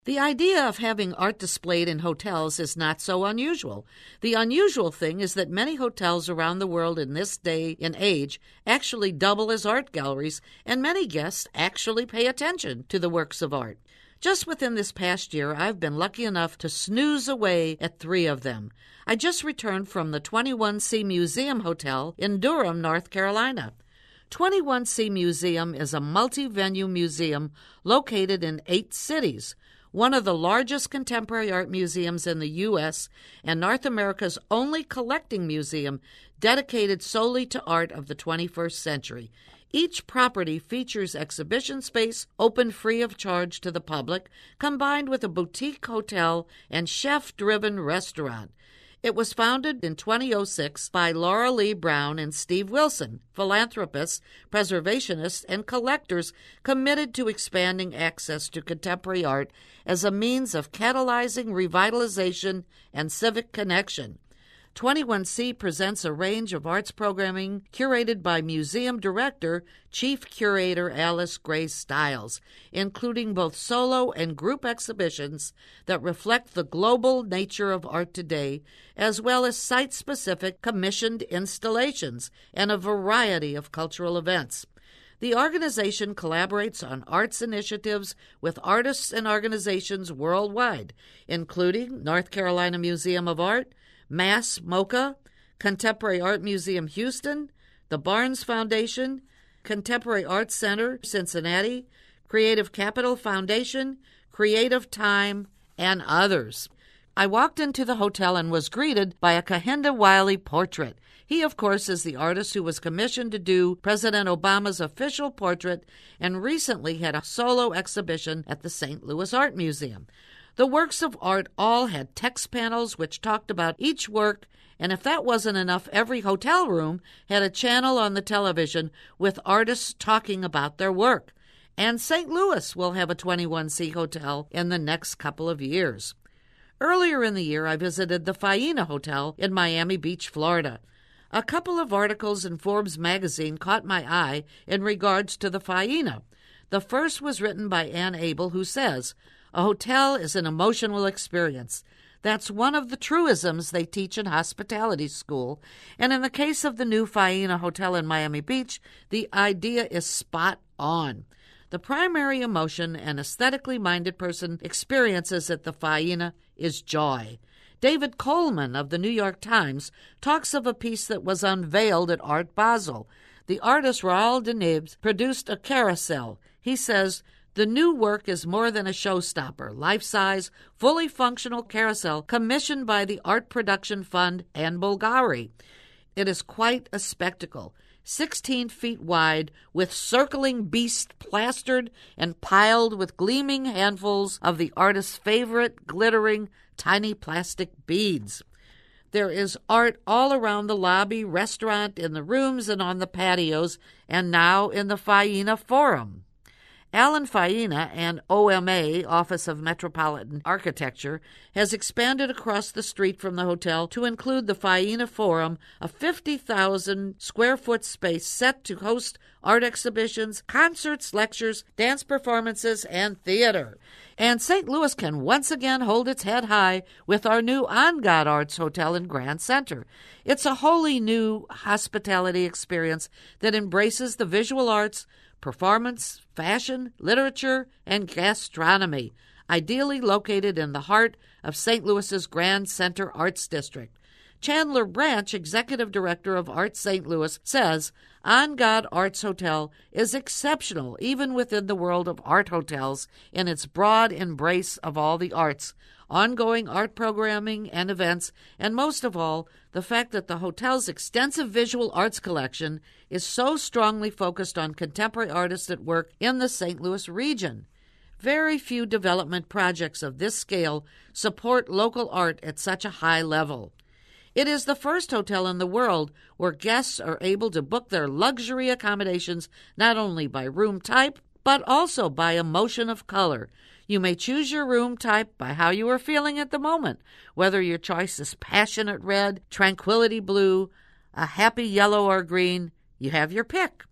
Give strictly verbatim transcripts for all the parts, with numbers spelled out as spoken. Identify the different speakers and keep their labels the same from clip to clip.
Speaker 1: The idea of having art displayed in hotels is not so unusual. The unusual thing is that many hotels around the world in this day and age actually double as art galleries, and many guests actually pay attention to the works of art. Just within this past year, I've been lucky enough to snooze away at three of them. I just returned from the twenty-one C Museum Hotel in Durham, North Carolina. twenty-one C Museum is a multi-venue museum located in eight cities, one of the largest contemporary art museums in the U S and North America's only collecting museum dedicated solely to art of the twenty-first century. Each property features exhibition space open free of charge to the public, combined with a boutique hotel and chef-driven restaurant. It was founded in two thousand six by Laura Lee Brown and Steve Wilson, philanthropists, preservationists, and collectors committed to expanding access to contemporary art as a means of catalyzing revitalization and civic connection. twenty-one C presents a range of arts programming curated by museum director, chief curator Alice Gray Stiles, including both solo and group exhibitions that reflect the global nature of art today, as well as site-specific commissioned installations and a variety of cultural events. The organization collaborates on arts initiatives with artists and organizations worldwide, including North Carolina Museum of Art, Mass MoCA, Contemporary Art Museum Houston, the Barnes Foundation, Contemporary Arts Center Cincinnati, Creative Capital Foundation, Creative Time, and others. I walked into the hotel and was greeted by a Kehinde Wiley portrait. He, of course, is the artist who was commissioned to do President Obama's official portrait and recently had a solo exhibition at the Saint Louis Art Museum. The works of art all had text panels which talked about each work, and if that wasn't enough, every hotel room had a channel on the television with artists talking about their work. And Saint Louis will have a twenty-one C hotel in the next couple of years. Earlier in the year, I visited the Faena Hotel in Miami Beach, Florida. A couple of articles in Forbes magazine caught my eye in regards to the Faena. The first was written by Ann Abel, who says, "A hotel is an emotional experience. That's one of the truisms they teach in hospitality school, and in the case of the new Faena Hotel in Miami Beach, the idea is spot on. The primary emotion an aesthetically minded person experiences at the Faena is joy." David Coleman of the New York Times talks of a piece that was unveiled at Art Basel. The artist Raoul Denibes produced a carousel. He says, "The new work is more than a showstopper, life-size, fully functional carousel commissioned by the Art Production Fund and Bulgari. It is quite a spectacle, sixteen feet wide, with circling beasts plastered and piled with gleaming handfuls of the artist's favorite glittering tiny plastic beads. There is art all around the lobby, restaurant, in the rooms and on the patios, and now in the Faena Forum." Alan Faena and O M A, Office of Metropolitan Architecture, has expanded across the street from the hotel to include the Faena Forum, a fifty thousand square foot space set to host art exhibitions, concerts, lectures, dance performances, and theater. And Saint Louis can once again hold its head high with our new On God Arts Hotel in Grand Center. It's a wholly new hospitality experience that embraces the visual arts, performance, fashion, literature, and gastronomy, ideally located in the heart of Saint Louis's Grand Center Arts District. Chandler Branch, Executive Director of Art Saint Louis, says, On God Arts Hotel is exceptional even within the world of art hotels in its broad embrace of all the arts, ongoing art programming and events, and most of all, the fact that the hotel's extensive visual arts collection is so strongly focused on contemporary artists at work in the Saint Louis region. Very few development projects of this scale support local art at such a high level. It is the first hotel in the world where guests are able to book their luxury accommodations not only by room type, but also by emotion of color. You may choose your room type by how you are feeling at the moment, whether your choice is passionate red, tranquility blue, a happy yellow or green. You have your pick.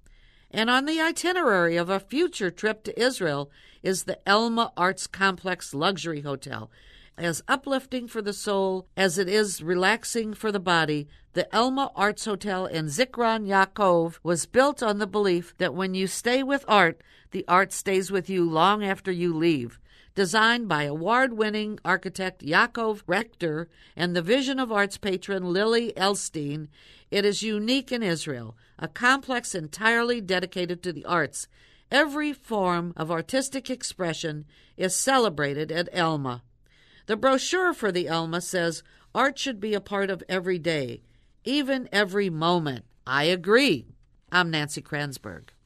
Speaker 1: And on the itinerary of a future trip to Israel is the Elma Arts Complex Luxury Hotel. As uplifting for the soul as it is relaxing for the body, the Elma Arts Hotel in Zikron Yaakov was built on the belief that when you stay with art, the art stays with you long after you leave. Designed by award-winning architect Yaakov Rector and the Vision of Arts patron Lily Elstein, it is unique in Israel, a complex entirely dedicated to the arts. Every form of artistic expression is celebrated at Elma. The brochure for the Elma says art should be a part of every day, even every moment. I agree. I'm Nancy Kransberg.